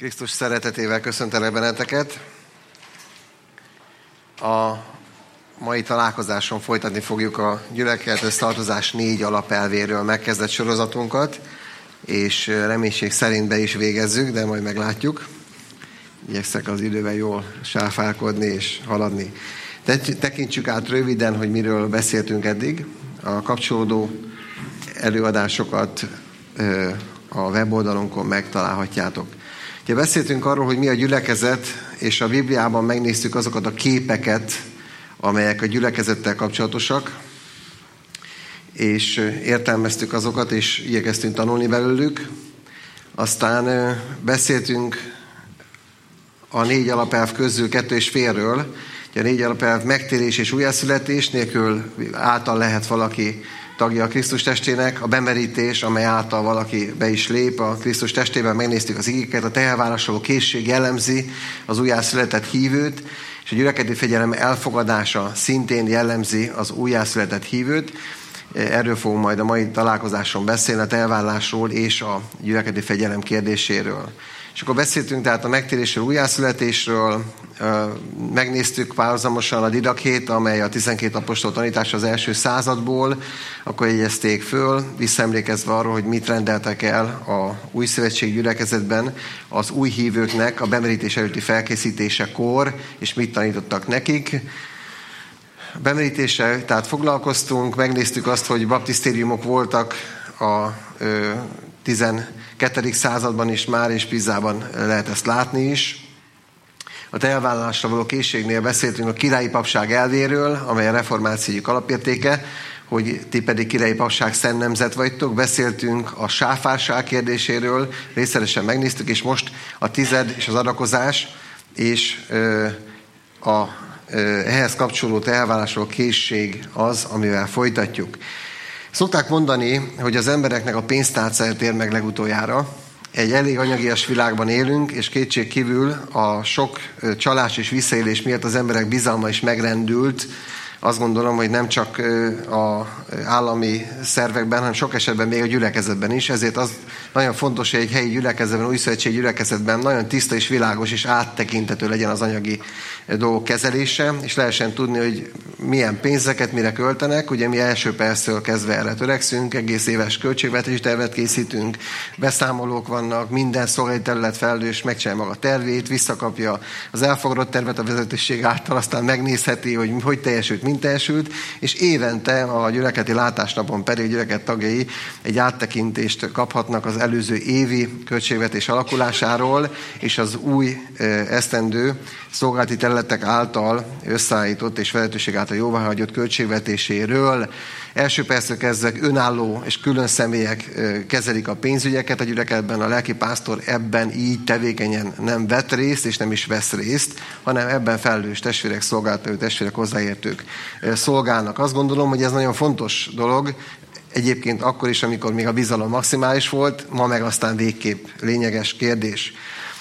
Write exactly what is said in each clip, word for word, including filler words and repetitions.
Krisztus szeretetével köszöntelek benneteket. A mai találkozáson folytatni fogjuk a gyülekezethez tartozás négy alapelvéről megkezdett sorozatunkat, és reménység szerint be is végezzük, de majd meglátjuk. Igyekszek az idővel jól sáfálkodni és haladni. Tekintsük át röviden, hogy miről beszéltünk eddig. A kapcsolódó előadásokat a weboldalunkon megtalálhatjátok. Ugye beszéltünk arról, hogy mi a gyülekezet, és a Bibliában megnéztük azokat a képeket, amelyek a gyülekezettel kapcsolatosak, és értelmeztük azokat, és igyekeztünk tanulni belőlük. Aztán beszéltünk a négy alapelv közül kettő és félről. Ugye a négy alapelv megtérés és újjászületés nélkül által lehet valaki tagja a Krisztus testének, a bemerítés, amely által valaki be is lép a Krisztus testében, megnéztük az igéket, a tehervállalásról készség jellemzi az újjászületett hívőt, és a gyülekezeti fegyelem elfogadása szintén jellemzi az újjászületett hívőt. Erről fogunk majd a mai találkozáson beszélni, a tehervállalásról és a gyülekezeti fegyelem kérdéséről. És akkor beszéltünk tehát a megtérésről, újjászületésről, megnéztük párhuzamosan a Didakhét, amely a tizenkét apostol tanítása az első századból, akkor jegyezték föl, visszaemlékezve arról, hogy mit rendeltek el a új szövetség gyülekezetben az új hívőknek a bemerítés előtti felkészítésekor, és mit tanítottak nekik. A bemerítéssel tehát foglalkoztunk, megnéztük azt, hogy baptisztériumok voltak a ö, tizenkettedik században is már, és Pizzában lehet ezt látni is. A tehervállalásra való készségnél beszéltünk a királyi papság elvéről, amely a reformációjuk alapértéke, hogy ti pedig királyi papság szent nemzet vagytok. Beszéltünk a sáfárság kérdéséről, részletesen megnéztük, és most a tized és az adakozás, és ö, a, ö, ehhez kapcsoló tehervállalásról készség az, amivel folytatjuk. Szokták mondani, hogy az embereknek a pénztárcája tér meg legutoljára. Egy elég anyagias világban élünk, és kétség kívül a sok csalás és visszaélés miatt az emberek bizalma is megrendült. Azt gondolom, hogy nem csak az állami szervekben, hanem sok esetben még a gyülekezetben is. Ezért az nagyon fontos, hogy egy helyi gyülekezetben, új szövetség gyülekezetben nagyon tiszta és világos és áttekintető legyen az anyagi dolgok kezelése, és lehessen tudni, hogy milyen pénzeket mire költenek. Ugye mi első perctől kezdve erre törekszünk, egész éves költségvetési tervet készítünk, beszámolók vannak, minden szolgálati terület felelős megcsinálja maga tervét, visszakapja az elfogadott tervet a vezetőség által, aztán megnézheti, hogy hogy teljesült, mint teljesült, és évente a gyülekezeti látásnapon pedig a gyülekezet tagjai egy áttekintést kaphatnak az előző évi költségvetés alakulásáról, és az új esztendő szolgálati területek által összeállított és vezetőség által jóváhagyott költségvetéséről. Első perctől kezdve önálló és külön személyek kezelik a pénzügyeket a gyülekezetben, a lelkipásztor ebben így tevékenyen nem vett részt, és nem is vesz részt, hanem ebben felelős testvérek, szolgáltatók, testvérek, hozzáértők szolgálnak. Azt gondolom, hogy ez nagyon fontos dolog, egyébként akkor is, amikor még a bizalom maximális volt, ma meg aztán végképp lényeges kérdés.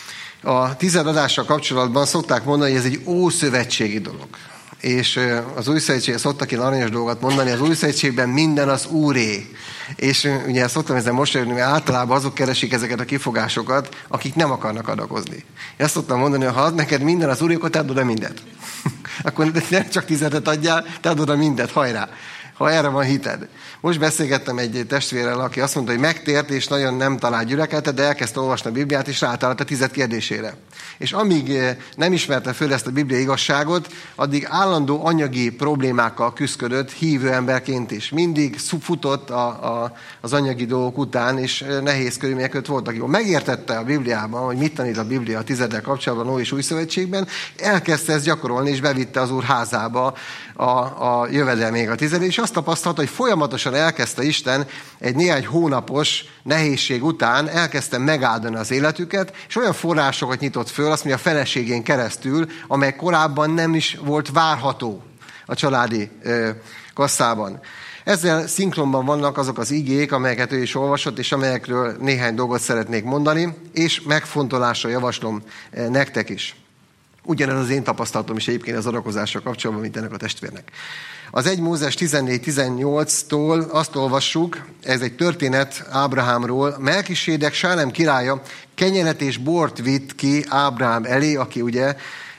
A tizedadással kapcsolatban szokták mondani, hogy ez egy ószövetségi dolog. És az új szövetségben szoktak én aranyos dolgot mondani, az új szövetségben minden az Úré. És ugye szoktam ezzel mosolyogni, mert általában azok keresik ezeket a kifogásokat, akik nem akarnak adakozni. Én azt szoktam mondani, hogy ha ad neked minden az Úré, akkor te adod oda mindet. Akkor nem csak tizedet adjál, te adod oda mindet, hajrá! Ha erre van hited. Most beszélgettem egy testvérrel, aki azt mondta, hogy megtért, és nagyon nem talált gyülekezetet, de elkezdte olvasni a Bibliát, és rátalált a tized kérdésére. És amíg nem ismerte föl ezt a bibliai igazságot, addig állandó anyagi problémákkal küszködött hívő emberként is. Mindig futott a, a, az anyagi dolgok után, és nehéz körülmények között voltak. Jó, megértette a Bibliában, hogy mit tanít a Biblia a tizeddel kapcsolatban, Ó és Új Szövetségben, elkezdte ezt gyakorolni, és bevitte az Úr házába a, a jövedelméig a tized, és azt tapasztalta, hogy folyamatosan elkezdte Isten egy néhány hónapos nehézség után elkezdte megáldani az életüket, és olyan forrásokat nyitott föl, azt mondja, a feleségén keresztül, amely korábban nem is volt várható a családi ö, kasszában. Ezzel szinkronban vannak azok az igék, amelyeket ő is olvasott, és amelyekről néhány dolgot szeretnék mondani, és megfontolásra javaslom nektek is. Ugyanez az én tapasztalatom is egyébként az adakozással kapcsolatban, mint ennek a testvérnek. Az egy Mózes tizennégy tizennyolctól azt olvassuk, ez egy történet Ábrahámról, Melkisédek Sálem királya kenyeret és bort vitt ki Ábrahám elé, aki ugye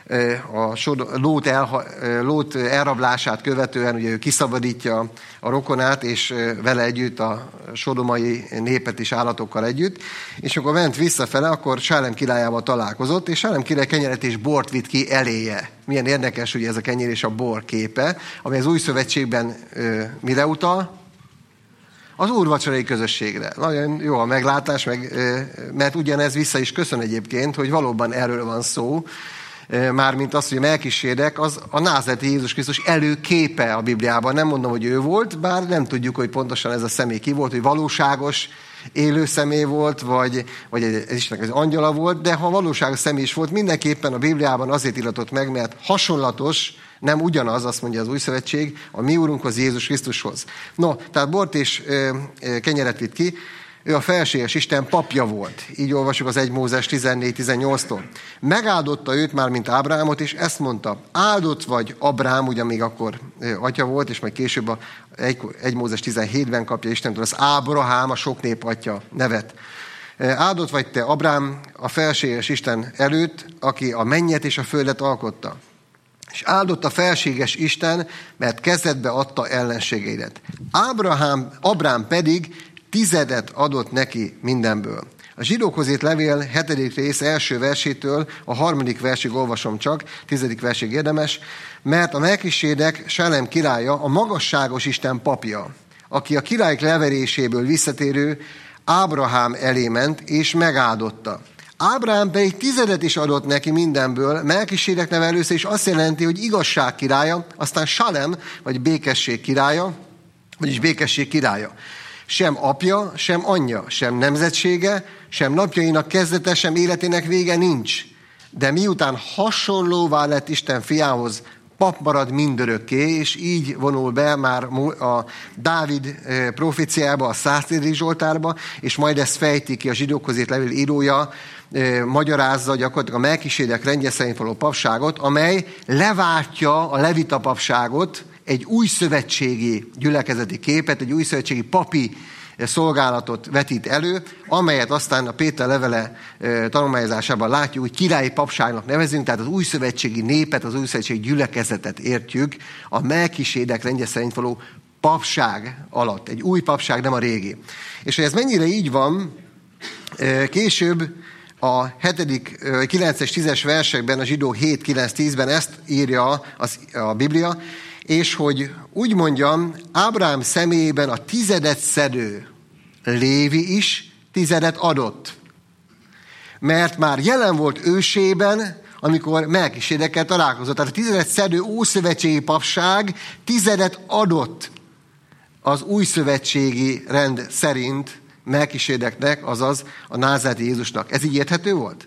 a Lót, elha, Lót elrablását követően ugye ő kiszabadítja a rokonát, és vele együtt a sodomai népet is állatokkal együtt, és akkor ment visszafele, akkor Sálem királyával találkozott, és Sálem király kenyeret és bort vitt ki eléje. Milyen érdekes, hogy ez a kenyér és a bor képe, ami az új szövetségben mire utal? Az úrvacsorai közösségre. Nagyon jó a meglátás, meg, mert ugyanez vissza is köszön egyébként, hogy valóban erről van szó, mármint az, hogy a Melkisédek az a názáreti Jézus Krisztus előképe a Bibliában. Nem mondom, hogy ő volt, bár nem tudjuk, hogy pontosan ez a személy ki volt, hogy valóságos élő személy volt, vagy, vagy egy, ez Istennek az angyala volt, de ha valóságos személy is volt, mindenképpen a Bibliában azért iratott meg, mert hasonlatos, nem ugyanaz, azt mondja az Új Szövetség, a mi Úrunkhoz, Jézus Krisztushoz. No, tehát bort és ö, ö, kenyeret vitt ki, ő a felséges Isten papja volt. Így olvasjuk az egy Mózes tizennégy tizennyolctól. Megáldotta őt már, mint Ábrahámot, és ezt mondta, áldott vagy Abrám, ugye még akkor atya volt, és majd később a egy Mózes tizenhétben kapja Istentől az Ábrahám, a sok nép atya nevet. Áldott vagy te, Abrám, a felséges Isten előtt, aki a mennyet és a földet alkotta. És áldott a felséges Isten, mert kezedbe adta ellenségeidet. Ábrahám, Abrám pedig tizedet adott neki mindenből. A zsidókhoz írt levél hetedik rész első versétől a harmadik versig olvasom csak, tizedik versig érdemes, mert a Melkisédek Sálem királya a magasságos Isten papja, aki a királyok leveréséből visszatérő Ábrahám elé ment, és megáldotta. Ábrahám pedig tizedet is adott neki mindenből, Melkisédek neve először is azt jelenti, hogy igazság királya, aztán Sálem, vagy békesség királya, vagyis békesség királya. Sem apja, sem anyja, sem nemzetsége, sem napjainak kezdete, sem életének vége nincs. De miután hasonlóvá lett Isten fiához, pap marad mindörökké, és így vonul be már a Dávid proféciába, a száztizedik Zsoltárba, és majd ezt fejti ki a zsidókhoz írt levél írója, magyarázza gyakorlatilag a Melkisédek rendje szerint való papságot, amely leváltja a levita papságot, egy új szövetségi gyülekezeti képet, egy új szövetségi papi szolgálatot vetít elő, amelyet aztán a Péter levele tanulmányozásában látjuk, hogy királyi papságnak nevezünk, tehát az új szövetségi népet, az új szövetségi gyülekezetet értjük a Melkisédek rendje szerint való papság alatt. Egy új papság, nem a régi. És hogy ez mennyire így van, később a hetedik, kilences, tízes versekben, a zsidó hét, kilenc, tízben ezt írja az, a Biblia, és hogy úgy mondjam, Ábrahám személyében a tizedet szedő Lévi is tizedet adott. Mert már jelen volt ősében, amikor Melkisédekkel találkozott. Tehát a tizedet szedő ószövetségi papság tizedet adott az új szövetségi rend szerint Melkisédeknek, azaz a názáreti Jézusnak. Ez így érthető volt?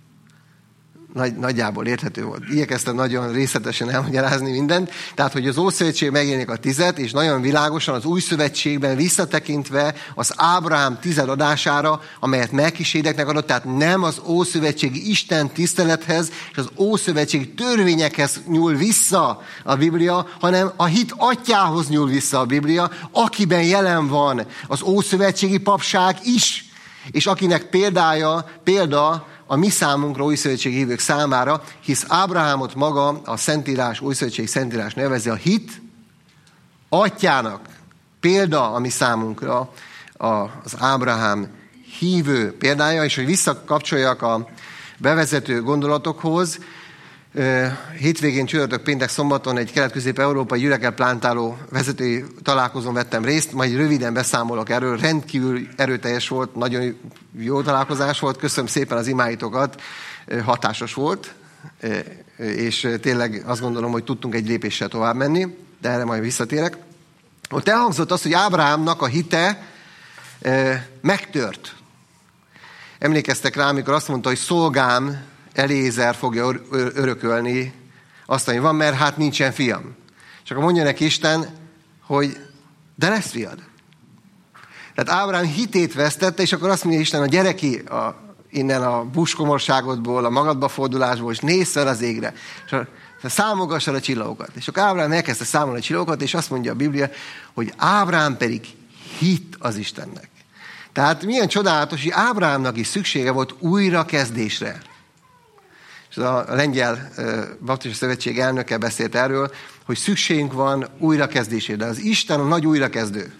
Nagy, nagyjából érthető volt. Igyekeztem nagyon részletesen elmagyarázni mindent. Tehát, hogy az Ószövetség megjelenik a tized, és nagyon világosan az Új Szövetségben visszatekintve az Ábrahám tized adására, amelyet Melkisédeknek adott, tehát nem az Ószövetségi Isten tisztelethez és az Ószövetségi törvényekhez nyúl vissza a Biblia, hanem a hit atyához nyúl vissza a Biblia, akiben jelen van az Ószövetségi papság is, és akinek példája, példa a mi számunkra, újszövetségi hívők számára, hisz Ábrahámot maga a Szentírás, újszövetségi Szentírás nevezi a hit atyának. Példa a mi számunkra az Ábrahám hívő példája, és hogy visszakapcsoljak a bevezető gondolatokhoz, hétvégén, csütörtök, péntek, szombaton egy kelet-közép-európai gyülekezet-plántáló vezetői találkozón vettem részt, majd röviden beszámolok erről. Rendkívül erőteljes volt, nagyon jó találkozás volt, köszönöm szépen az imáitokat, hatásos volt, és tényleg azt gondolom, hogy tudtunk egy lépéssel tovább menni, de erre majd visszatérek. Ott elhangzott az, hogy Ábrahámnak a hite megtört. Emlékeztek rá, amikor azt mondta, hogy szolgám Elézer fogja örökölni azt, ami van, mert hát nincsen fiam. És akkor mondja neki Isten, hogy de lesz fiad. Tehát Ábrahám hitét vesztette, és akkor azt mondja Isten, a gyere ki a innen a buskomorságodból, a magadba fordulásból, és nézz fel az égre, és számogassad a csillagokat. És akkor Ábrám elkezdte számolni a csillagokat, és azt mondja a Biblia, hogy Ábrám pedig hitt az Istennek. Tehát milyen csodálatos, hogy Ábrámnak is szüksége volt újrakezdésre. És a lengyel baptista szövetség elnöke beszélt erről, hogy szükségünk van újrakezdésére. De az Isten a nagy újrakezdő.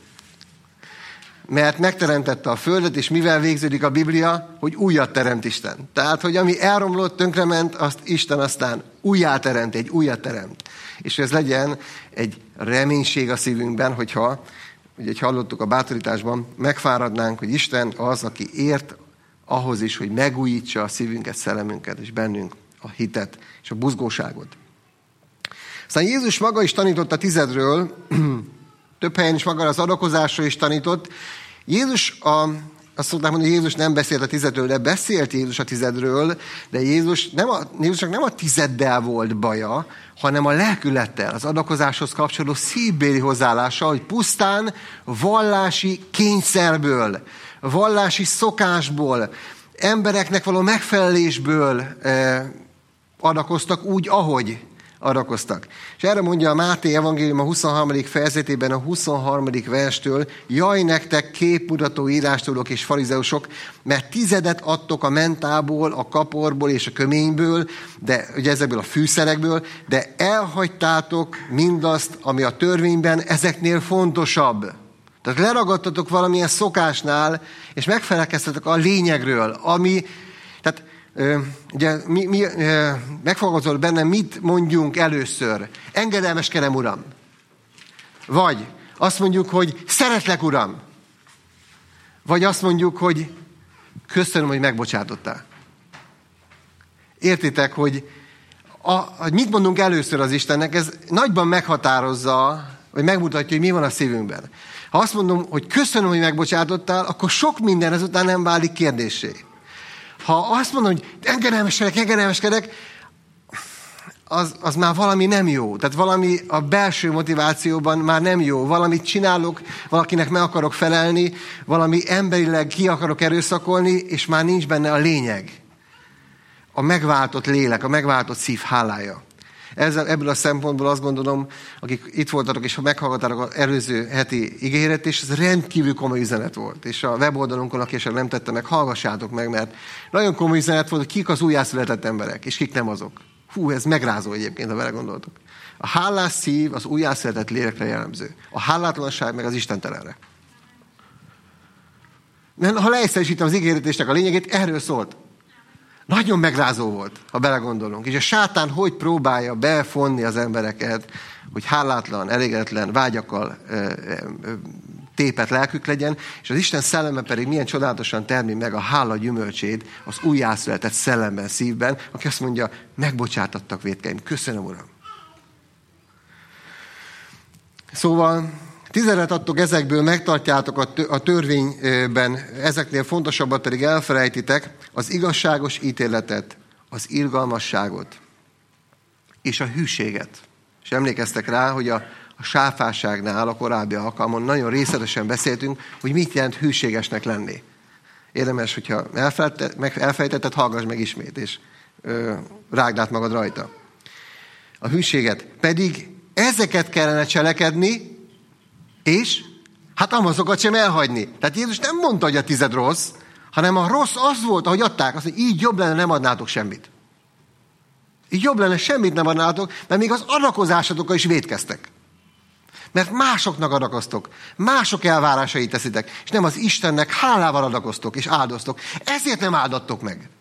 Mert megteremtette a földet, és mivel végződik a Biblia, hogy újat teremt Isten. Tehát, hogy ami elromlott, tönkrement, azt Isten aztán újjá teremt, egy újat teremt. És ez legyen egy reménység a szívünkben, hogyha, ugye, hogy hallottuk a bátorításban, megfáradnánk, hogy Isten az, aki ért ahhoz is, hogy megújítsa a szívünket, szellemünket, és bennünk a hitet és a buzgóságot. Aztán Jézus maga is tanított a tizedről, több helyen is maga az adakozásról is tanított. Jézus, a, azt szokták mondani, hogy Jézus nem beszélt a tizedről, de beszélt Jézus a tizedről, de Jézus nem a, Jézusnak nem a tizeddel volt baja, hanem a lelkülettel, az adakozáshoz kapcsolódó szívbéli hozzáállása, hogy pusztán vallási kényszerből, vallási szokásból, embereknek való megfelelésből eh, adakoztak úgy, ahogy adakoztak. És erre mondja a Máté evangélium a huszonharmadik fejezetében a huszonharmadik verstől, jaj nektek képmutató írástudók és farizeusok, mert tizedet adtok a mentából, a kaporból és a köményből, de ugye ezekből a fűszerekből, de elhagytátok mindazt, ami a törvényben ezeknél fontosabb. Tehát leragadtatok valamilyen szokásnál, és megfelelkeztetek a lényegről, ami, tehát ugye mi, mi, megfogalmazott bennem, mit mondjunk először. Engedelmeskedem, Uram. Vagy azt mondjuk, hogy szeretlek, Uram. Vagy azt mondjuk, hogy köszönöm, hogy megbocsátottál. Értitek, hogy a, hogy mit mondunk először az Istennek, ez nagyban meghatározza, vagy megmutatja, hogy mi van a szívünkben. Ha azt mondom, hogy köszönöm, hogy megbocsátottál, akkor sok minden ezután nem válik kérdéssé. Ha azt mondom, hogy engedelmeskedek, engedelmeskedek, az, az már valami nem jó. Tehát valami a belső motivációban már nem jó. Valamit csinálok, valakinek meg akarok felelni, valami emberileg ki akarok erőszakolni, és már nincs benne a lényeg. A megváltott lélek, a megváltott szív hálája. Ezzel, ebből a szempontból azt gondolom, akik itt voltatok, és ha meghallgattátok az előző heti igéret, és ez rendkívül komoly üzenet volt. És a weboldalunkon, aki esetleg nem tette meg, hallgassátok meg, mert nagyon komoly üzenet volt, hogy kik az újjászületett emberek, és kik nem azok. Hú, ez megrázó egyébként, ha vele gondoltok. A hálás szív az újjászületett lélekre jellemző. A hálátlanság meg az istentelenre. Mert ha leegyszerűsítem az ígéretésnek a lényegét, erről szólt. Nagyon megrázó volt, ha belegondolunk. És a sátán hogy próbálja befonni az embereket, hogy hálátlan, elégedetlen, vágyakkal ö, ö, tépet lelkük legyen, és az Isten szelleme pedig milyen csodálatosan termi meg a hála gyümölcsét az újjászületett szellemben, szívben, aki azt mondja, megbocsátattak vétkeim. Köszönöm, Uram. Szóval tizedet adtok ezekből, megtartjátok a törvényben, ezeknél fontosabbat pedig elfelejtitek, az igazságos ítéletet, az irgalmasságot és a hűséget. És emlékeztek rá, hogy a, a sáfárságnál, a korábbi alkalmon nagyon részletesen beszéltünk, hogy mit jelent hűségesnek lenni. Érdemes, hogyha elfelejtetted, hallgass meg ismét, és ö, rágd át magad rajta. A hűséget. Pedig ezeket kellene cselekedni, és hát amazokat sem elhagyni. Tehát Jézus nem mondta, hogy a tized rossz, hanem a rossz az volt, ahogy adták, azt, hogy így jobb lenne, nem adnátok semmit. Így jobb lenne, semmit nem adnátok, mert még az adakozásotokkal is vétkeztek. Mert másoknak adakoztok, mások elvárásait teszitek, és nem az Istennek hálával adakoztok és áldoztok. Ezért nem áldattok meg.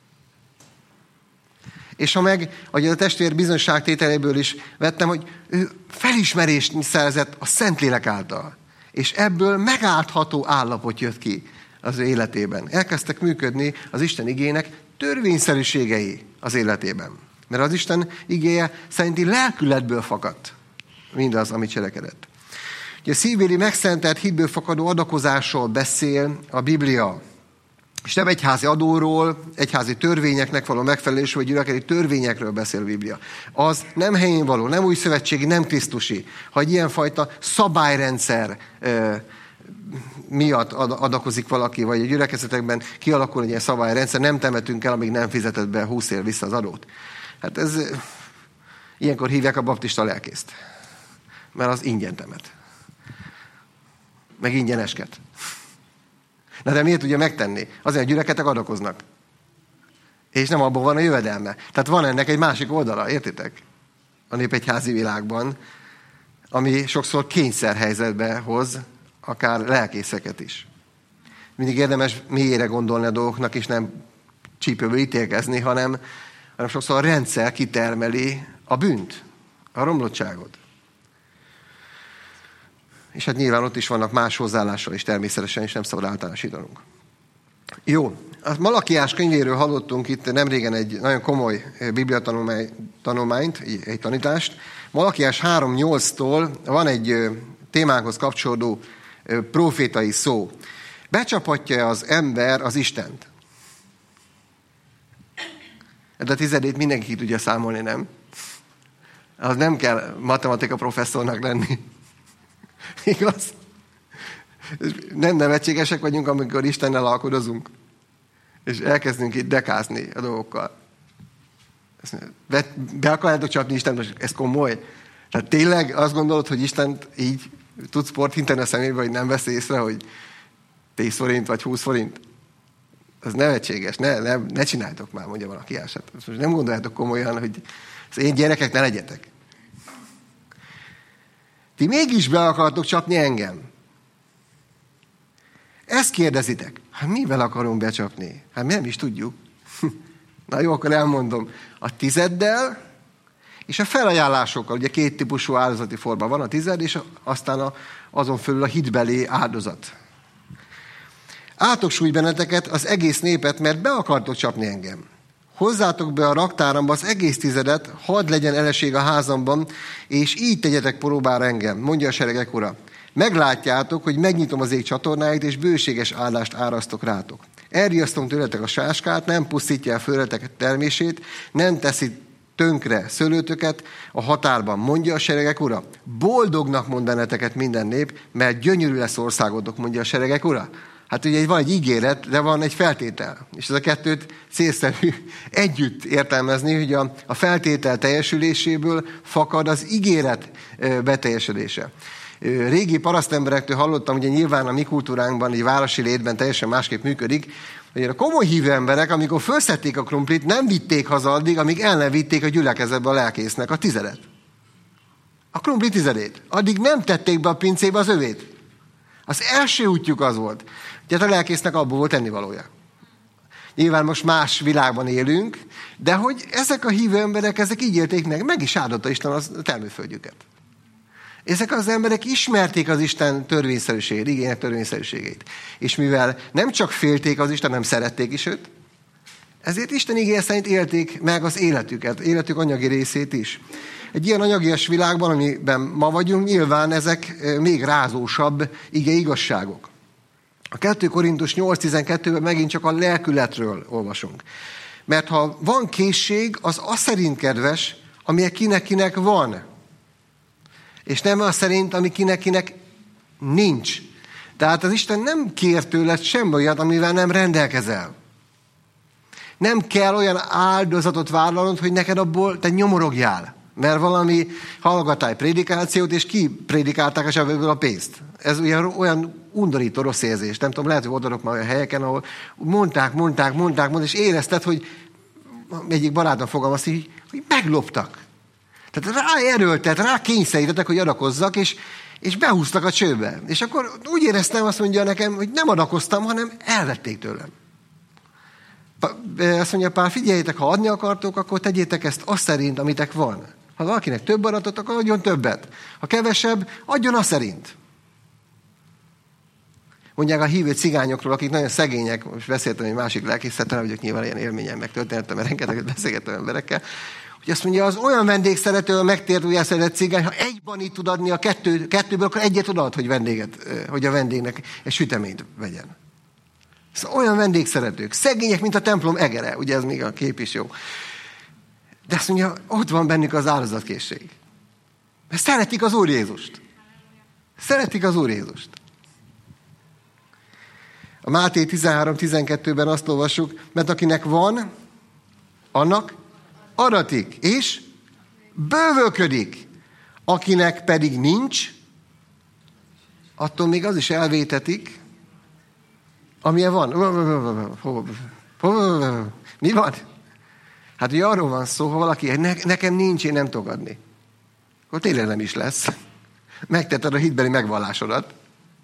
És ha meg, ahogy a testvér bizonyságtételéből is vettem, hogy ő felismerést szerzett a Szentlélek által. És ebből megáldható állapot jött ki az ő életében. Elkezdtek működni az Isten igének törvényszerűségei az életében. Mert az Isten igéje szerinti lelkületből fakadt mindaz, amit cselekedett. Ugye a szívbéli megszentelt hitből fakadó adakozásról beszél a Biblia. És nem egyházi adóról, egyházi törvényeknek való megfelelésről, vagy gyülekezeti törvényekről beszél a Biblia. Az nem helyén való, nem új szövetségi, nem krisztusi. Ha egy ilyenfajta szabályrendszer miatt adakozik valaki, vagy a gyülekezetekben kialakul egy ilyen szabályrendszer, nem temetünk el, amíg nem fizetett be húsz év vissza az adót. Hát ez, ilyenkor hívják a baptista lelkészt. Mert az ingyen temet. Meg ingyen esket. Na de miért tudja megtenni? Azért a gyülekezetek adakoznak. És nem abban van a jövedelme. Tehát van ennek egy másik oldala, értitek? A népegyházi világban, ami sokszor kényszerhelyzetbe hoz akár lelkészeket is. Mindig érdemes mélyére gondolni a dolgoknak, és nem csípőből ítélkezni, hanem, hanem sokszor a rendszer kitermeli a bűnt, a romlottságot. És hát nyilván ott is vannak más hozzáállással is természetesen, és nem szabad általánosítanunk. Jó, a Malakiás könyvéről hallottunk itt nemrégen egy nagyon komoly bibliatanulmányt, egy tanítást. Malakiás három nyolctól van egy témánkhoz kapcsolódó profétai szó. Becsapatja az ember az Istent. De a tizedét mindenki ki tudja számolni, nem? Az nem kell matematika professzornak lenni. Igaz? Nem nevetségesek vagyunk, amikor Istennel alkudozunk, és elkezdünk itt dekázni a dolgokkal. Be, be akarjátok csapni Istent, ez komoly? Tehát tényleg azt gondolod, hogy Istent így tudsz port hinteni a szemébe, hogy nem vesz észre, hogy tíz forint vagy húsz forint? Az nevetséges, ne, ne, ne csináljátok már, mondja valaki ását. Most nem gondoljátok komolyan, hogy az én gyerekek ne legyetek. Ti mégis be akartok csapni engem. Ezt kérdezitek. Hát mivel akarom becsapni? Hát mi nem is tudjuk. Na jó, akkor elmondom. A tizeddel és a felajánlásokkal. Ugye két típusú áldozati forma van, a tized, és aztán a, azon fölül a hitbeli áldozat. Átok súly benneteket, az egész népet, mert be akartok csapni engem. Hozzátok be a raktáramba az egész tizedet, hadd legyen eleség a házamban, és így tegyetek próbára engem, mondja a seregek ura. Meglátjátok, hogy megnyitom az ég csatornáit, és bőséges áldást árasztok rátok. Elriasztom tőletek a sáskát, nem pusztítja el földeteket termését, nem teszi tönkre szőlőtöket a határban, mondja a seregek ura. Boldognak mond benneteket minden nép, mert gyönyörű lesz országotok, mondja a seregek ura. Hát ugye van egy ígéret, de van egy feltétel. És ez a kettőt célszerű együtt értelmezni, hogy a, a feltétel teljesüléséből fakad az ígéret beteljesedése. Régi parasztemberektől hallottam, ugye nyilván a mi kultúránkban, egy városi létben teljesen másképp működik, hogy a komoly hívő emberek, amikor felszették a krumplit, nem vitték haza addig, amíg el nem vitték a gyülekezetbe a lelkésznek a tizedet. A krumpli tizedét. Addig nem tették be a pincébe az övét. Az első útjuk az volt. Ugye a lelkésznek abból volt ennivalója. Nyilván most más világban élünk, de hogy ezek a hívő emberek, ezek így élték meg, meg is áldotta Isten a termőföldjüket. Ezek az emberek ismerték az Isten törvényszerűségét, igények törvényszerűségét. És mivel nem csak félték az Isten, nem szerették is őt, ezért Isten igéje szerint élték meg az életüket, életük anyagi részét is. Egy ilyen anyagias világban, amiben ma vagyunk, nyilván ezek még rázósabb ige igazságok. A kettő Korintus nyolc tizenkettőben megint csak a lelkületről olvasunk. Mert ha van készség, az az szerint kedves, ami kinek-kinek van. És nem az szerint, ami kinek-kinek nincs. Tehát az Isten nem kér tőled semmi olyat, amivel nem rendelkezel. Nem kell olyan áldozatot vállalnod, hogy neked abból te nyomorogjál. Mert valami hallgatály prédikációt, és ki prédikálták a zsebéből a pénzt. Ez olyan, olyan undorító rossz érzés. Nem tudom, lehet, hogy odaadok már olyan helyeken, ahol mondták, mondták, mondták, mondták, és érezted, hogy egyik barátom fogalmaz, hogy, hogy megloptak. Tehát rá erőltet, rá kényszerítettek, hogy adakozzak, és, és behúztak a csőbe. És akkor úgy éreztem, azt mondja nekem, hogy nem adakoztam, hanem elvették tőlem. Azt mondja Pál, figyeljétek, ha adni akartok, akkor tegyétek ezt azt szerint, amitek van. Ha valakinek több adatot, akkor adjon többet. Ha kevesebb, adjon azt szerint. Mondják a hívő cigányokról, akik nagyon szegények, most beszéltem egy másik lelkészettel, vagyok nyilván ilyen élményem, meg történetem, mert rengeteget beszélgettem emberekkel, hogy azt mondja, az olyan vendégszerető, megtért újjászedett cigány, ha egy banit tud adni a kettő, kettőből, akkor egyet odad, hogy vendéget, hogy a vendégnek egy süteményt vegyen. Szóval olyan vendégszeretők, szegények, mint a templom egere, ugye ez még a kép is jó. De azt mondja, ott van bennük az áldozatkészség. Mert szeretik az Úr Jézust. Szeretik az Úr Jézust. A Máté tizenhárom tizenkettőben azt olvassuk, mert akinek van, annak adatik, és bővölködik. Akinek pedig nincs, attól még az is elvétetik, amilyen van. Mi van? Hát ugye arról van szó, ha valaki, ne, nekem nincs, én nem tudok adni. Akkor tényleg nem is lesz. Megtetted a hitbeli megvallásodat.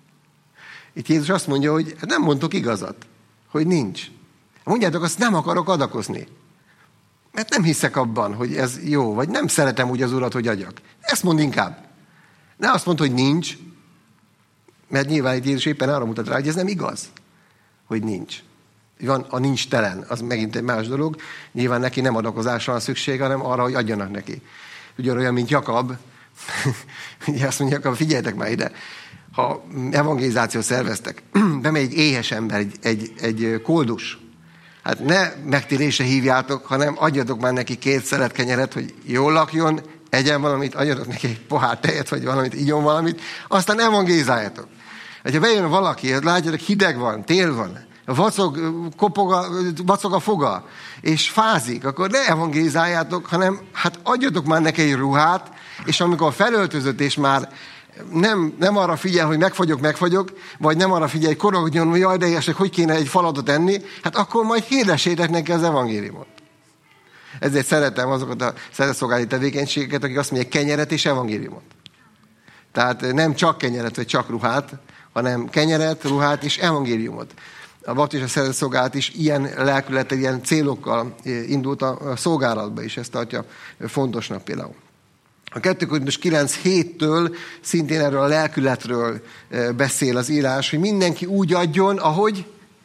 Itt Jézus azt mondja, hogy nem mondtok igazat, hogy nincs. Mondjátok, azt nem akarok adakozni. Mert nem hiszek abban, hogy ez jó, vagy nem szeretem úgy az Urat, hogy adjak. Ezt mondd inkább. Ne azt mondd, hogy nincs, mert nyilván itt Jézus éppen arra mutat rá, hogy ez nem igaz, hogy nincs. Van a nincs telen, az megint egy más dolog. Nyilván neki nem adakozásra van szüksége, hanem arra, hogy adjanak neki. Ugye olyan, mint Jakab. Ugye azt mondja, Jakab, figyeljetek már ide. Ha evangelizációt szerveztek, bemegy egy éhes ember, egy, egy, egy koldus, hát ne megtérésre hívjátok, hanem adjatok már neki két szelet kenyeret, hogy jól lakjon, egyen valamit, adjatok neki egy pohár tejet, vagy valamit, igyon valamit, aztán evangelizáljatok. Ha bejön valaki, látjátok, hideg van, tél van, vacog, kopog a, vacog a foga, és fázik, akkor ne evangelizáljátok, hanem hát adjatok már neki egy ruhát, és amikor felöltözött, és már nem, nem arra figyel, hogy megfagyok, megfagyok, vagy nem arra figyel, hogy korogjon, hogy jaj, de ilyesek, hogy kéne egy falatot enni, hát akkor majd hirdessétek neki az evangéliumot. Ezért szeretem azokat a szerezszolgálati tevékenységeket, akik azt mondják, kenyeret és evangéliumot. Tehát nem csak kenyeret, vagy csak ruhát, hanem kenyeret, ruhát és evangéliumot. A baptista szerezszolgálat is ilyen lelkülettel, ilyen célokkal indult a szolgálatba is, ezt tartja fontosnak például. A kettő Korintus kilenc héttől szintén erről a lelkületről beszél az írás, hogy mindenki úgy adjon, ahogy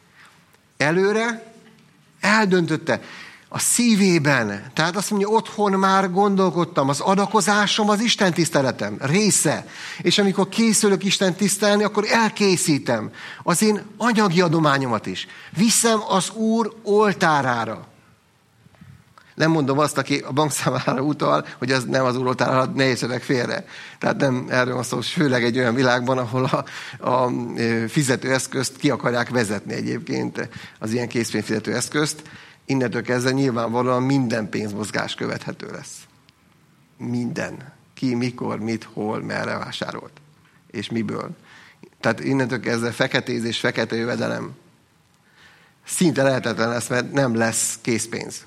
előre eldöntötte. A szívében, tehát azt mondja, otthon már gondolkodtam, az adakozásom az Isten tiszteletem része. És amikor készülök Isten tisztelni, akkor elkészítem az én anyagi adományomat is. Viszem az Úr oltárára. Nem mondom azt, aki a bankszámlára utal, hogy az nem az Úr oltárára, ne értsenek félre. Tehát nem erről van szó, főleg egy olyan világban, ahol a, a fizetőeszközt ki akarják vezetni egyébként, az ilyen készpénzfizetőeszközt. Innentől kezdve nyilvánvalóan minden pénzmozgás követhető lesz. Minden. Ki, mikor, mit, hol, merre vásárolt. És miből. Tehát innentől kezdve feketézés, fekete jövedelem szinte lehetetlen lesz, mert nem lesz készpénz.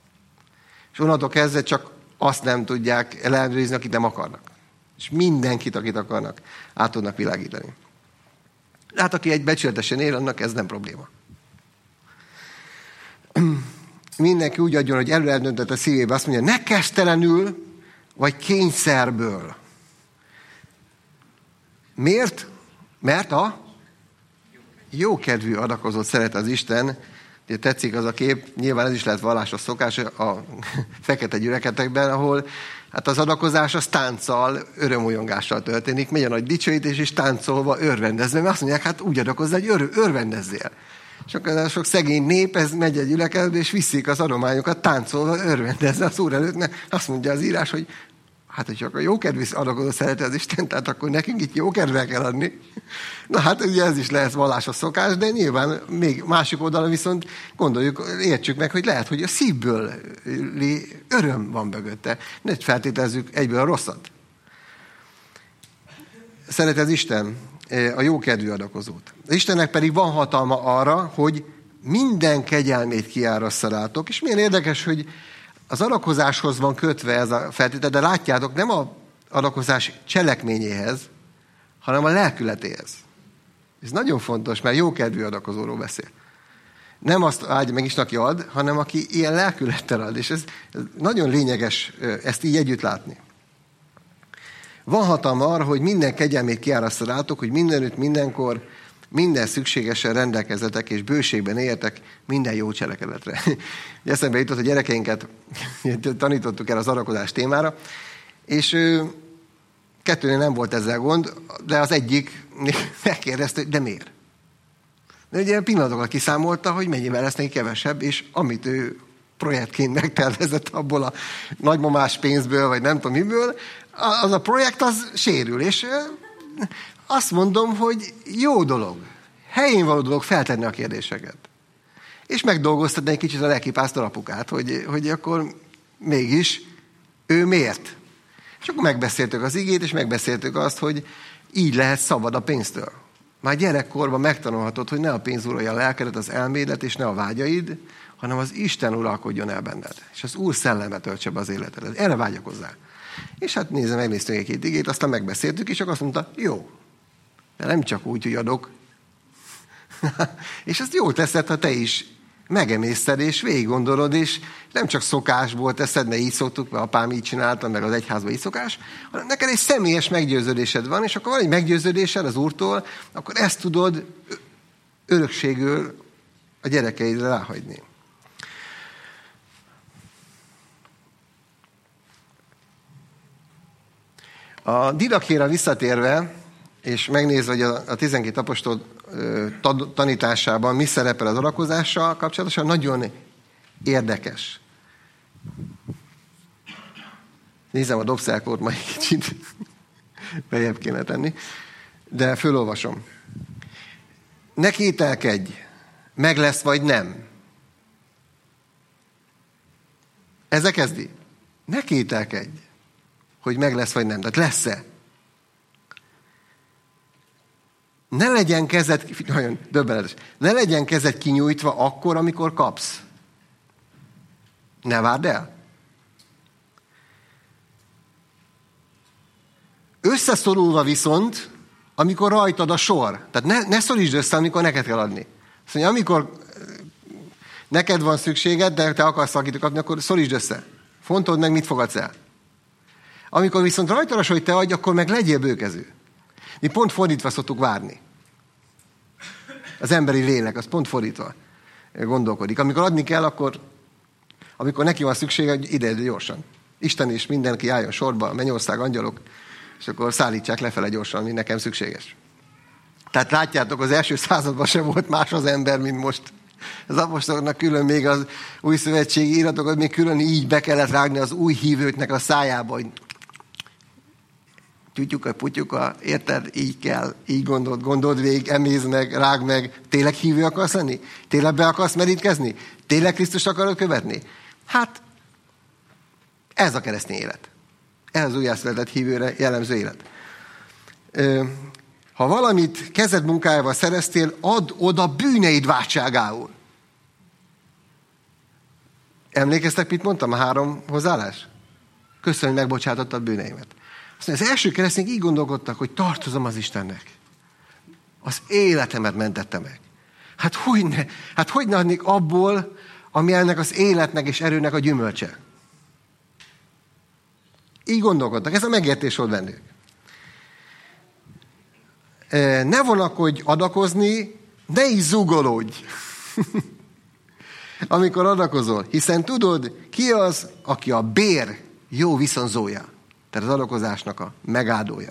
És onnantól kezdve csak azt nem tudják ellenőrizni, akit nem akarnak. És mindenkit, akit akarnak, át tudnak világítani. Hát aki egy becsületesen él, annak ez nem probléma. Mindenki úgy adjon, hogy előre eldöntött a szívébe, azt mondja, ne kezdtelenül, vagy kényszerből. Miért? Mert a jókedvű adakozót szeret az Isten. Ugye tetszik az a kép, nyilván ez is lehet vallásos szokás a fekete gyülekezetekben, ahol hát az adakozás az tánccal, örömolyangással történik, megy a nagy dicsőítés, és táncolva örvendezve, mert azt mondják, hát úgy adakozz, hogy ör- örvendezzél. Sok, sok szegény nép, ez megy egy gyülekezetbe, és viszik az adományokat táncolva, örvendezve az Úr előtt. Ne, azt mondja az írás, hogy hát, hogy csak a jókedvű adakozó szereti az Isten, tehát akkor nekünk itt jókedvűen kell adni. Na hát ugye ez is lehet vallásos szokás, de nyilván még másik oldalon viszont gondoljuk, értsük meg, hogy lehet, hogy a szívből öröm van mögötte. Ne feltételezzük egyből a rosszat. Szeret az Isten a jókedvű adakozót. Az Istennek pedig van hatalma arra, hogy minden kegyelmét kiárasszalátok, és milyen érdekes, hogy az adakozáshoz van kötve ez a feltétel, de látjátok, nem az adakozás cselekményéhez, hanem a lelkületéhez. Ez nagyon fontos, mert jókedvű adakozóról beszél. Nem azt áldja meg Isten, aki ad, hanem aki ilyen lelkülettel ad. És ez, ez nagyon lényeges ezt így együtt látni. Van hatalma arra, hogy minden kegyelmét kiárasszalátok, hogy mindenütt, mindenkor, minden szükségesen rendelkezzetek, és bőségben éljetek minden jó cselekedetre. Eszembe jutott, a gyerekeinket tanítottuk el az adakozás témára, és kettőnél nem volt ezzel gond, de az egyik megkérdezte, hogy de miért? De ugye pillanatokat kiszámolta, hogy mennyivel lesz neki kevesebb, és amit ő projektként megtervezett abból a nagymamás pénzből, vagy nem tudom miből, az a projekt az sérül, és azt mondom, hogy jó dolog, helyén való dolog feltenni a kérdéseket. És megdolgoztatni egy kicsit a lelkipásztor apukát, hogy, hogy akkor mégis ő miért? És akkor megbeszéltük az igét, és megbeszéltük azt, hogy így lehet szabad a pénztől. Már gyerekkorban megtanulhatod, hogy ne a pénz uralja a lelkedet, az elmédet, és ne a vágyaid, hanem az Isten uralkodjon el benned. És az Úr szelleme töltse be az életedet. Erre vágyok hozzá. És hát nézem, megnéztünk egy-két igét, aztán megbeszéltük, és akkor azt mondta, jó. De nem csak úgy, hogy adok. És azt jól teszed, ha te is megemészted, és végig gondolod, és nem csak szokásból teszed, mert így szoktuk, mert apám így csinálta, meg az egyházban így szokás, hanem neked egy személyes meggyőződésed van, és akkor van egy meggyőződésed az Úrtól, akkor ezt tudod örökségül a gyerekeidre ráhagyni. A Didakéra visszatérve, és megnézve, hogy a tizenkét apostol tanításában mi szerepel az adakozással kapcsolatosan, nagyon érdekes. Nézem a dobszerkót, majd egy kicsit bejebb kéne tenni, de fölolvasom. Ne kételkedj, meg lesz vagy nem. Ezzel kezdi. Ne kételkedj, hogy meg lesz vagy nem. Tehát lesz-e? Ne legyen kezed, nagyon döbbenetes, ne legyen kezed kinyújtva akkor, amikor kapsz. Ne várd el. Összeszorulva viszont, amikor rajtad a sor. Tehát ne, ne szorítsd össze, amikor neked kell adni. Azt mondja, amikor neked van szükséged, de te akarsz valakit kapni, akkor szorítsd össze. Fontold meg, mit fogadsz el. Amikor viszont rajtad a sor, hogy te adj, akkor meg legyél bőkező. Mi pont fordítva szoktuk várni. Az emberi lélek, az pont fordítva gondolkodik. Amikor adni kell, akkor amikor neki van szüksége, hogy ide gyorsan. Isten is mindenki álljon sorba, a mennyország angyalok, és akkor szállítsák lefele gyorsan, mi nekem szükséges. Tehát látjátok, az első században sem volt más az ember, mint most. Az apostoloknak külön még az új szövetségi iratokat még külön így be kellett rágni az új hívőknek a szájába, hogy tyutyuka, putyuka, érted? Így kell, így gondold, gondold végig, emézd meg, rágd meg. Tényleg hívő akarsz lenni? Tényleg be akarsz merítkezni? Tényleg Krisztust akarod követni? Hát, ez a keresztény élet. Ez az újjászületett hívőre jellemző élet. Ha valamit kezed munkájával szereztél, add oda bűneid váltságául. Emlékeztek, mit mondtam? A három hozzáállás? Köszönöm, hogy megbocsátottad bűneimet. Aztán az első keresztények így gondolkodtak, hogy tartozom az Istennek. Az életemet mentette meg. Hát hogy ne, hát hogy ne adnék abból, ami ennek az életnek és erőnek a gyümölcse? Így gondolkodtak. Ez a megértés volt bennük. Ne vonakodj adakozni, ne is zúgolódj. Amikor adakozol. Hiszen tudod, ki az, aki a bér jó viszonzója. Tehát az adakozásnak a megáldója.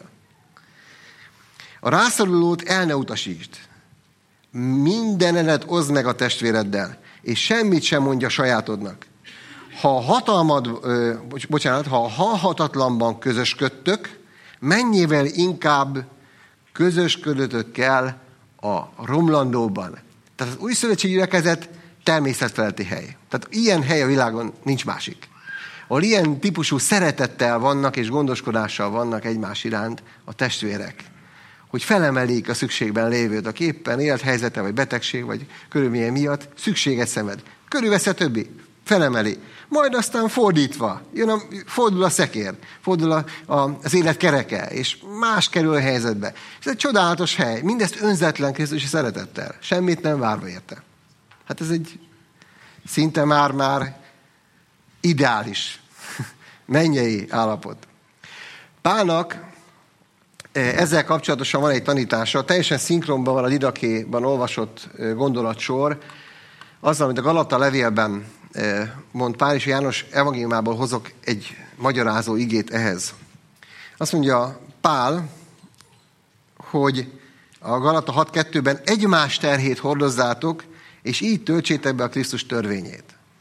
A rászorulót el ne utasítsd. Mindenedet oszd meg a testvéreddel, és semmit sem mondja sajátodnak. Ha a hatalmad, ö, bocsánat, ha a halhatatlanban közösködtök, mennyivel inkább közösködötök kell a romlandóban. Tehát az új szövetségi gyülekezet természetfeletti hely. Tehát ilyen hely a világon nincs másik. Ahol ilyen típusú szeretettel vannak és gondoskodással vannak egymás iránt a testvérek. Hogy felemelik a szükségben lévőt, aki éppen élethelyzete, vagy betegség, vagy körülménye miatt szükséget szenved. Körülvesz a többi, felemeli. Majd aztán fordítva, jön a, fordul a szekér, fordul a, a, az élet kereke, és más kerül a helyzetbe. Ez egy csodálatos hely, mindezt önzetlen Krisztusi szeretettel, semmit nem várva érte. Hát ez egy szinte már-már ideális, mennyei állapot. Pálnak ezzel kapcsolatosan van egy tanítása, teljesen szinkronban van a Didakéban olvasott gondolatsor, azzal, amit a Galata levélben mond Pál, és János evangéliumából hozok egy magyarázó igét ehhez. Azt mondja Pál, hogy a Galata hat kettőben egymás terhét hordozzátok, és így töltsétek be a Krisztus törvényét.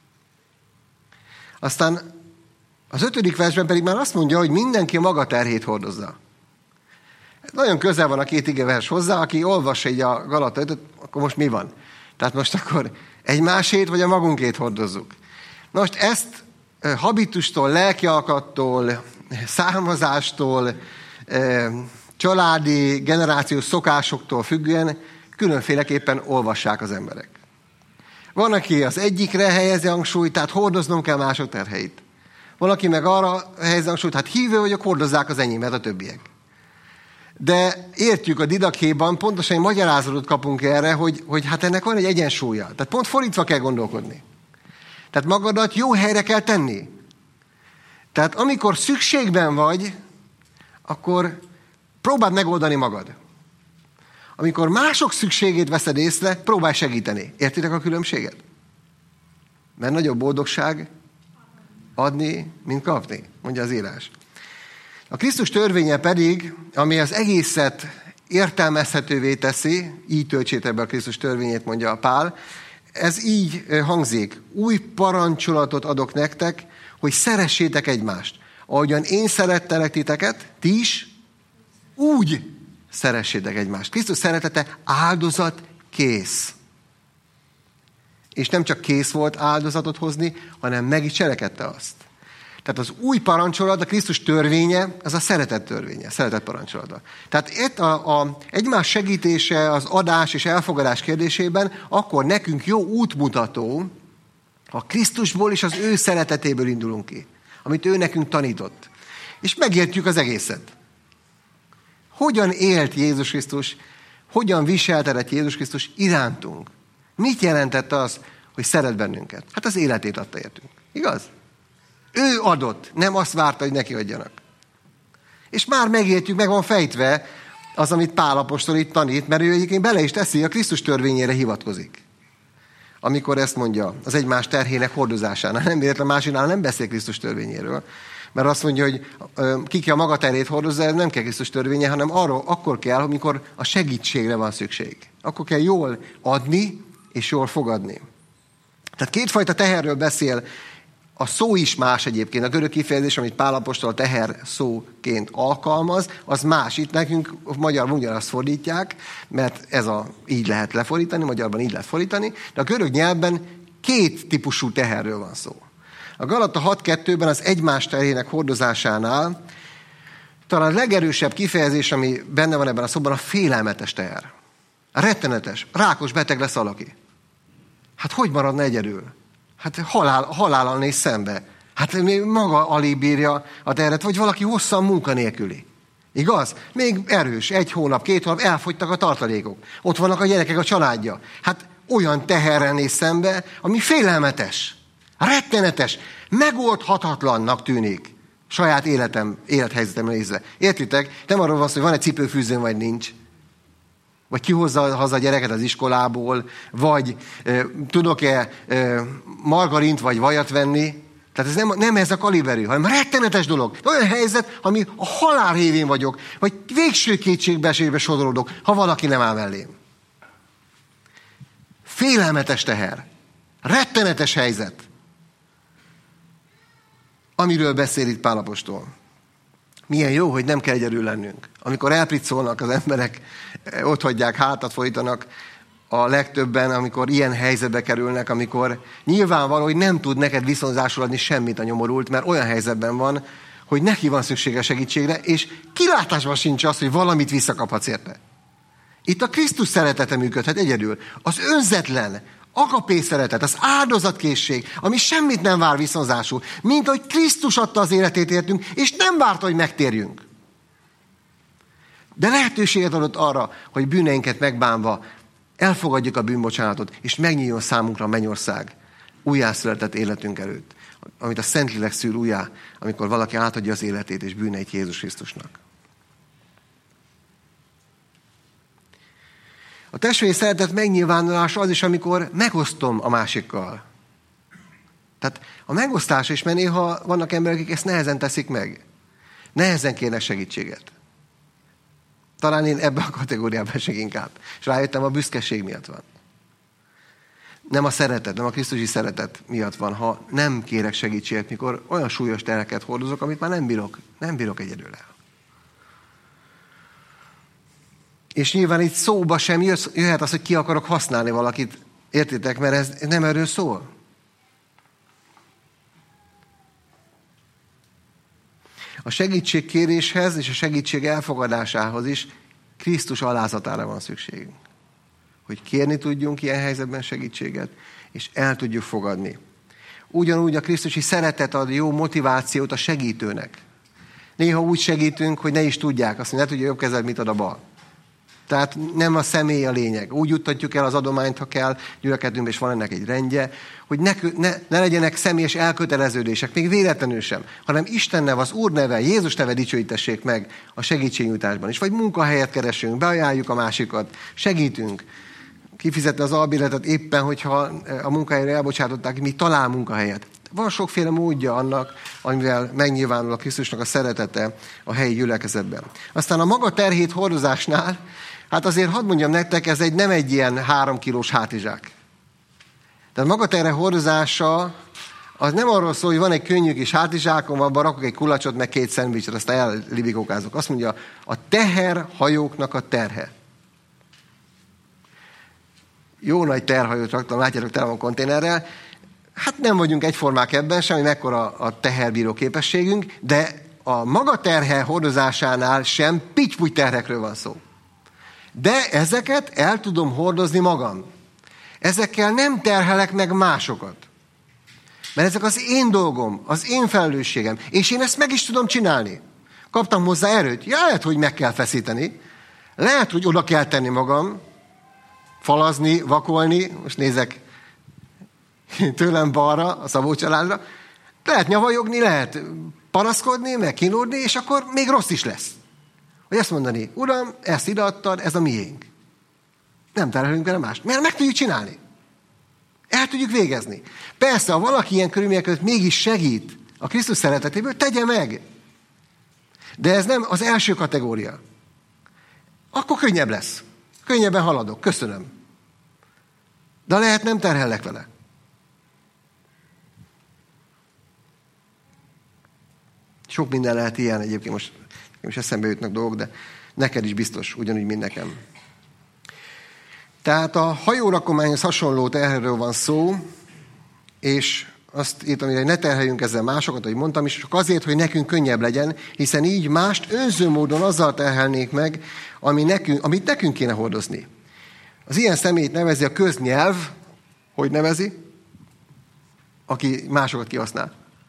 Aztán az ötödik versben pedig már azt mondja, hogy mindenki a maga terhét hordozza. Nagyon közel van a két igevers hozzá, aki olvassa így a Galata ötöt, akkor most mi van? Tehát most akkor egymásét, vagy a magunkét hordozzuk. Na most ezt habitustól, lelkiakattól, származástól, családi, generációs szokásoktól függően különféleképpen olvassák az emberek. Van, aki az egyikre helyezi hangsúlyt, tehát hordoznom kell mások terheit. Van, aki meg arra helyezi hangsúlyt, hát hívő vagyok, hordozzák az enyémet a többiek. De értjük a Didakhéban, pontosan egy magyarázatot kapunk erre, hogy, hogy hát ennek van egy egyensúlya. Tehát pont fordítva kell gondolkodni. Tehát magadat jó helyre kell tenni. Tehát amikor szükségben vagy, akkor próbáld megoldani magad. Amikor mások szükségét veszed észre, próbálj segíteni. Értitek a különbséget? Mert nagyobb boldogság adni, mint kapni, mondja az írás. A Krisztus törvénye pedig, ami az egészet értelmezhetővé teszi, így töltsétek be a Krisztus törvényét, mondja a Pál, ez így hangzik. Új parancsolatot adok nektek, hogy szeressétek egymást. Ahogyan én szerettelek titeket, ti is úgy szeressétek egymást. Krisztus szeretete áldozat kész. És nem csak kész volt áldozatot hozni, hanem meg is cselekedte azt. Tehát az új parancsolat, a Krisztus törvénye, az a szeretet törvénye, szeretet parancsolata. Tehát itt a, a egymás segítése, az adás és elfogadás kérdésében akkor nekünk jó útmutató, ha Krisztusból és az ő szeretetéből indulunk ki, amit ő nekünk tanított. És megértjük az egészet. Hogyan élt Jézus Krisztus, hogyan viselkedett Jézus Krisztus irántunk? Mit jelentett az, hogy szeret bennünket? Hát az életét adta értünk. Igaz? Ő adott, nem azt várta, hogy neki adjanak. És már megértjük, meg van fejtve az, amit Pál apostol itt tanít, mert ő egyébként bele is teszi, a Krisztus törvényére hivatkozik. Amikor ezt mondja, az egymás terhének hordozásánál. Nem véletlen másiknál nem beszél Krisztus törvényéről. Mert azt mondja, hogy ki a maga terhét hordozza, ez nem kell Krisztus törvénye, hanem arról akkor kell, amikor a segítségre van szükség. Akkor kell jól adni és jól fogadni. Tehát kétfajta teherről beszél. A szó is más egyébként. A görög kifejezés, amit Pál apostol teher szóként alkalmaz, az más. Itt nekünk magyarban ugyanazt fordítják, mert ez a, így lehet lefordítani, magyarban így lehet fordítani, de a görög nyelvben két típusú teherről van szó. A Galata hat kettőben az egymás terhének hordozásánál talán a legerősebb kifejezés, ami benne van ebben a szóban, a félelmetes teher. A rettenetes, rákos beteg lesz valaki. Hát hogy maradna egyedül? Hát halál, halállal néz szembe. Hát még maga alig bírja a terhet, vagy valaki hosszan munkanélküli. Igaz? Még erős, egy hónap, két hónap, elfogytak a tartalékok. Ott vannak a gyerekek, a családja. Hát olyan teherrel néz szembe, ami félelmetes, rettenetes, megoldhatatlannak tűnik. Saját életem, élethelyzetemre nézve. Értitek? Nem arról van szó, hogy van egy cipőfűzőm, vagy nincs. Vagy kihozza haza a gyereket az iskolából, vagy e, tudok-e e, margarint vagy vajat venni. Tehát ez nem, nem ez a kaliberű, hanem rettenetes dolog. Olyan helyzet, ami a halál révén vagyok, vagy végső kétségbeesésbe sodródok, ha valaki nem áll mellém. Félelmetes teher. Rettenetes helyzet. Amiről beszél itt Pál apostol. Milyen jó, hogy nem kell egyedül lennünk. Amikor elpricolnak az emberek, ott hagyják, hátat fordítanak a legtöbben, amikor ilyen helyzetbe kerülnek, amikor nyilvánvaló, hogy nem tud neked viszonzásul adni semmit a nyomorult, mert olyan helyzetben van, hogy neki van szüksége segítségre, és kilátásban sincs az, hogy valamit visszakaphatsz érte. Itt a Krisztus szeretete működhet egyedül. Az önzetlen, agapé szeretet, az áldozatkészség, ami semmit nem vár viszonzásul, mint hogy Krisztus adta az életét értünk, és nem várta, hogy megtérjünk. De lehetőséget adott arra, hogy bűneinket megbánva elfogadjuk a bűnbocsánatot, és megnyíljon számunkra a mennyország újjászületett életünk előtt, amit a Szentlélek szül újjá, amikor valaki átadja az életét és bűneit Jézus Krisztusnak. A testvéri szeretet megnyilvánulás az is, amikor megosztom a másikkal. Tehát a megosztás is, mert néha vannak emberek, akik ezt nehezen teszik meg. Nehezen kérnek segítséget. Talán én ebben a kategóriában esek inkább. És rájöttem, a büszkeség miatt van. Nem a szeretet, nem a krisztusi szeretet miatt van, ha nem kérek segítséget, mikor olyan súlyos terheket hordozok, amit már nem bírok, nem bírok egyedül el. És nyilván itt szóba sem jöhet az, hogy ki akarok használni valakit. Értitek? Mert ez nem erről szól. A segítségkéréshez és a segítség elfogadásához is Krisztus alázatára van szükségünk. Hogy kérni tudjunk ilyen helyzetben segítséget, és el tudjuk fogadni. Ugyanúgy a krisztusi szeretet ad jó motivációt a segítőnek. Néha úgy segítünk, hogy ne is tudják. Azt mondja, ne tudja jobb kezed, mit ad a bal. Tehát nem a személy a lényeg. Úgy juttatjuk el az adományt, ha kell, gyülekezetünkben, és van ennek egy rendje, hogy ne, ne, ne legyenek személyes elköteleződések, még véletlenül sem, hanem Isten neve, az Úr neve, Jézus neve dicsőítessék meg a segítségnyújtásban is. Vagy munkahelyet keresünk, beajánljuk a másikat, segítünk. Kifizetni az albérletet éppen, hogyha a munkahelyre elbocsátották, mi talál munkahelyet. Van sokféle módja annak, amivel megnyilvánul a Krisztusnak a szeretete a helyi gyülekezetben. Aztán a maga terhét hordozásnál, hát azért hadd mondjam nektek, ez egy nem egy ilyen három kilós hátizsák. Tehát maga terhe hordozása az nem arról szól, hogy van egy könnyű kis hátizsákom, abban rakok egy kulacsot, meg két szendvicset, aztán ellibikókázok. Azt mondja, a teherhajóknak a terhe. Jó nagy terhajót raktam, látjátok, tele van konténerrel. Hát nem vagyunk egyformák ebben sem, hogy mekkora a teherbíró képességünk, de a maga terhe hordozásánál sem pitty-puty terhekről van szó. De ezeket el tudom hordozni magam. Ezekkel nem terhelek meg másokat. Mert ezek az én dolgom, az én felelősségem, és én ezt meg is tudom csinálni. Kaptam hozzá erőt. Ja, lehet, hogy meg kell feszíteni. Lehet, hogy oda kell tenni magam, falazni, vakolni, most nézek tőlem balra, a Szabó családra, lehet nyavajogni, lehet panaszkodni, meg kínlódni, és akkor még rossz is lesz. Hogy azt mondani, Uram, ezt ideadtad, ez a miénk. Nem terhelünk vele mást. Mert meg tudjuk csinálni. El tudjuk végezni. Persze, ha valaki ilyen körülmények között mégis segít a Krisztus szeretetéből, tegye meg. De ez nem az első kategória. Akkor könnyebb lesz. Könnyebben haladok. Köszönöm. De lehet nem terhellek vele. Sok minden lehet ilyen egyébként, most, most eszembe jutnak dolgok, de neked is biztos, ugyanúgy, mint nekem. Tehát a hajórakományhoz hasonló terhelről van szó, és azt írtam, hogy ne terheljünk ezzel másokat, ahogy mondtam is, csak azért, hogy nekünk könnyebb legyen, hiszen így mást önző módon azzal terhelnék meg, ami nekünk, amit nekünk kéne hordozni. Az ilyen személyt nevezi a köznyelv, hogy nevezi? Aki másokat kihasznál.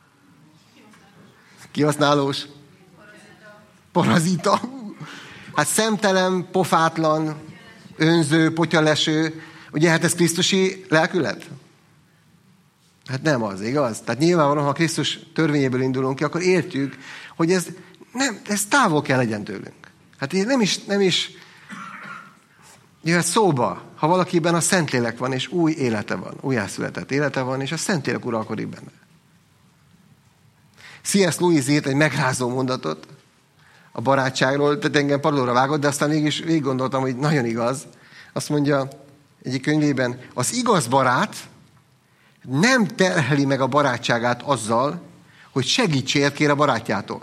Kihasználós. Parazita. Hát szemtelen, pofátlan, önző, potyaleső. Ugye hát ez krisztusi lelkület? Hát nem az, igaz? Tehát nyilvánvalóan, ha Krisztus törvényéből indulunk ki, akkor értjük, hogy ez, nem, ez távol kell legyen tőlünk. Hát nem is, nem is jöhet szóba, ha valakiben a Szentlélek van, és új élete van, újjászületett élete van, és a Szentlélek uralkodik benne. C S. Lewis írt egy megrázó mondatot a barátságról, tehát engem padlóra vágott, de aztán mégis végig gondoltam, hogy nagyon igaz. Azt mondja egyik könyvében, az igaz barát nem terheli meg a barátságát azzal, hogy segítséget kér a barátjától.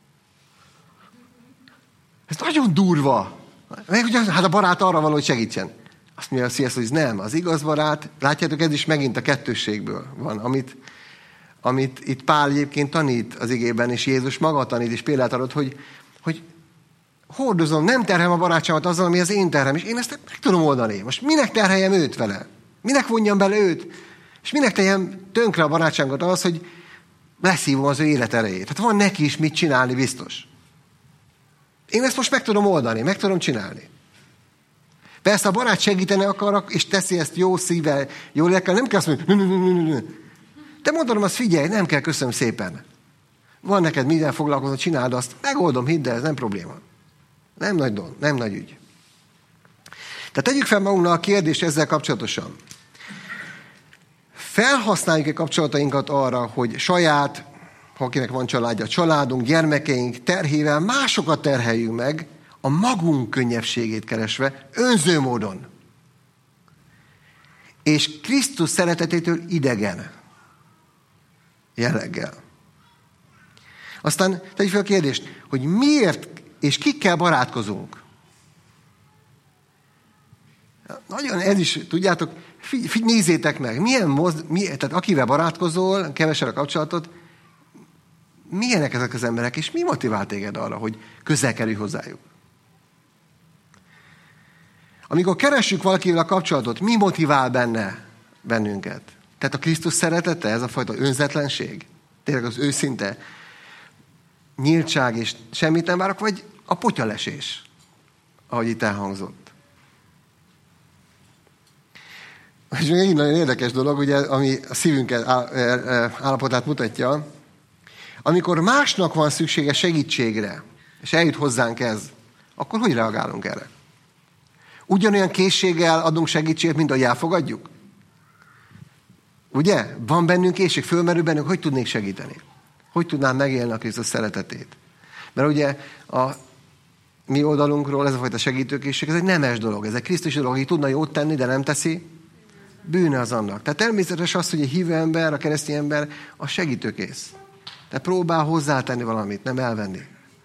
Ez nagyon durva. Meg ugye, hát a barát arra való, hogy segítsen. Azt mondja a C S. Lewis, nem, az igaz barát, látjátok, ez is megint a kettősségből van, amit, amit itt Pál egyébként tanít az igében, és Jézus maga tanít, és példát adott, hogy, hogy hordozom, nem terhelem a barátságot azzal, ami az én terhem, és én ezt meg tudom oldani. Most minek terheljem őt vele? Minek vonjam bele őt? És minek tegyen tönkre a barátságot az, hogy leszívom az ő életerejét. Tehát van neki is mit csinálni, biztos. Én ezt most meg tudom oldani, meg tudom csinálni. Persze a barát segíteni akar, és teszi ezt jó szívvel, jó lélekkel, nem kell azt mondani, de mondom, azt figyelj, nem kell, köszönöm szépen. Van neked minden foglalkozó, csináld azt, megoldom, hidd el, ez nem probléma. Nem nagy don, nem nagy ügy. Tehát tegyük fel magunknak a kérdést ezzel kapcsolatosan. Felhasználjuk-e kapcsolatainkat arra, hogy saját, ha akinek van családja, családunk, gyermekeink terhével másokat terheljünk meg, a magunk könnyebbségét keresve, önző módon. És Krisztus szeretetétől idegen jelleggel. Aztán tegyük fel a kérdést, hogy miért és kikkel barátkozunk. Nagyon ez is, tudjátok, figy, figy, nézzétek meg, milyen moz, mi, tehát akivel barátkozol, kevesebb a kapcsolatot, milyenek ezek az emberek, és mi motivál téged arra, hogy közel kerülj hozzájuk? Amikor keressük valakivel a kapcsolatot, mi motivál benne bennünket? Tehát a Krisztus szeretete, ez a fajta önzetlenség, tényleg az őszinte nyíltság, és semmit nem várok, vagy a potyalesés, ahogy itt elhangzott. És még egy nagyon érdekes dolog, ugye, ami a szívünket állapotát mutatja, amikor másnak van szüksége segítségre, és eljut hozzánk ez, akkor hogy reagálunk erre? Ugyanolyan készséggel adunk segítséget, mint ahogy elfogadjuk? Ugye? Van bennünk készség, fölmerül bennünk, hogy tudnék segíteni? Hogy tudnám megélni a Krisztus szeretetét? Mert ugye a mi oldalunkról ez a fajta segítőkészség, ez egy nemes dolog, ez egy Krisztusi dolog, aki tudna jót tenni, de nem teszi, bűne az annak. Tehát természetes az, hogy egy hívő ember, a keresztény ember, a segítőkész. Tehát próbál hozzátenni valamit, nem elvenni.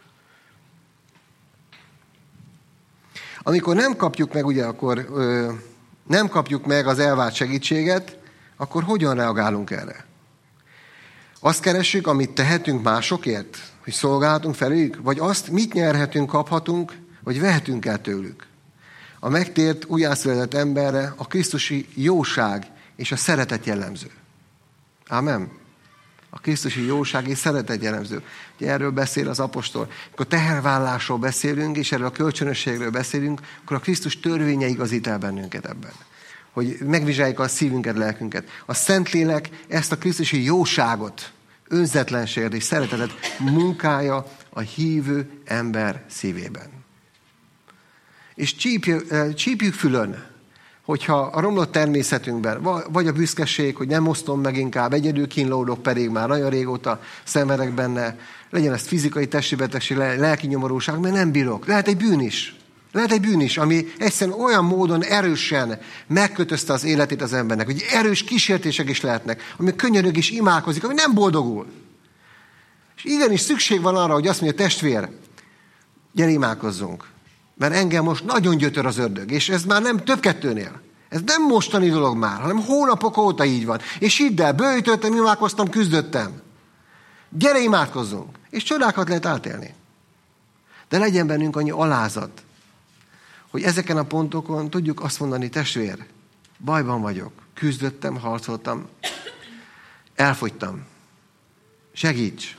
Amikor nem kapjuk meg, ugye, akkor ö, nem kapjuk meg az elvárt segítséget, akkor hogyan reagálunk erre? Azt keressük, amit tehetünk másokért, hogy szolgálhatunk felük, vagy azt, mit nyerhetünk, kaphatunk, vagy vehetünk el tőlük. A megtért, újjászületett emberre a krisztusi jóság és a szeretet jellemző. Ámen? A krisztusi jóság és szeretet jellemző. Ugye erről beszél az apostol. Amikor tehervállásról beszélünk, és erről a kölcsönösségről beszélünk, akkor a Krisztus törvénye igazít el bennünket ebben. Hogy megvizsgáljuk a szívünket, lelkünket. A Szentlélek ezt a krisztusi jóságot, önzetlenséget és szeretetet munkálja a hívő ember szívében. És csípjük, csípjük fülön, hogyha a romlott természetünkben, vagy a büszkeség, hogy nem osztom meg inkább, egyedül kínlódok, pedig már nagyon régóta szenvedek benne, legyen ez fizikai, testi betegség, lelki nyomorúság, mert nem bírok. Lehet egy bűn is. Lehet egy bűn is, ami egyszerűen olyan módon erősen megkötözte az életét az embernek, hogy erős kísértések is lehetnek, ami könyörög és imádkozik, ami nem boldogul. És igenis szükség van arra, hogy azt mondja, testvér, gyere imádkozzunk. Mert engem most nagyon gyötör az ördög, és ez már nem több kettőnél. Ez nem mostani dolog már, hanem hónapok óta így van. És hidd el, bőjtöttem, imádkoztam, küzdöttem. Gyere imádkozzunk. És csodákat lehet átélni. De legyen bennünk annyi alázat, hogy ezeken a pontokon tudjuk azt mondani, testvér, bajban vagyok, küzdöttem, harcoltam, elfogytam. Segíts!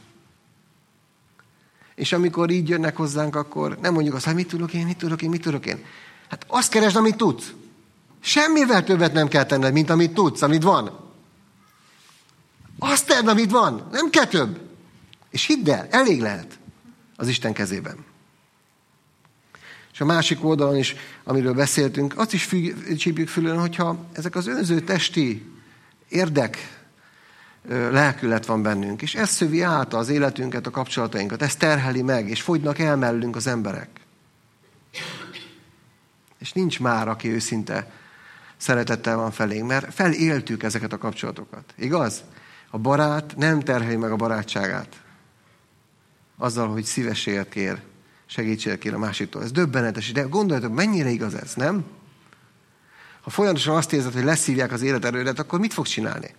És amikor így jönnek hozzánk, akkor nem mondjuk azt, hogy mit tudok én, mit tudok én, mit tudok én. Hát azt keresd, amit tudsz. Semmivel többet nem kell tenned, mint amit tudsz, amit van. Azt tedd, amit van. Nem kell több. És hidd el, elég lehet az Isten kezében. És a másik oldalon is, amiről beszéltünk, azt is függ, csípjük fülön, hogyha ezek az önző testi érdek, lelkület van bennünk, és ez szövi át az életünket, a kapcsolatainkat, ez terheli meg, és fogynak el mellünk az emberek. És nincs már, aki őszinte szeretettel van felénk, mert feléltük ezeket a kapcsolatokat. Igaz? A barát nem terheli meg a barátságát azzal, hogy szívességet kér, segítséget kér a másiktól. Ez döbbenetes, de gondoljatok, mennyire igaz ez, nem? Ha folyamatosan azt érzed, hogy leszívják az életerődet, akkor mit fogsz csinálni?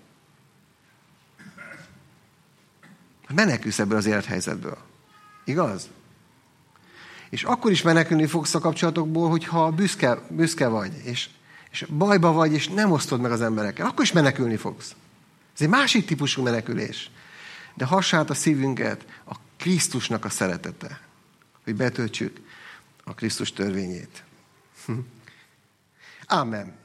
Menekülsz ebből az élethelyzetből. Igaz? És akkor is menekülni fogsz a kapcsolatokból, hogyha büszke, büszke vagy, és, és bajba vagy, és nem osztod meg az emberekkel. Akkor is menekülni fogsz. Ez egy másik típusú menekülés. De hassát a szívünket a Krisztusnak a szeretete, hogy betöltsük a Krisztus törvényét. Ámen.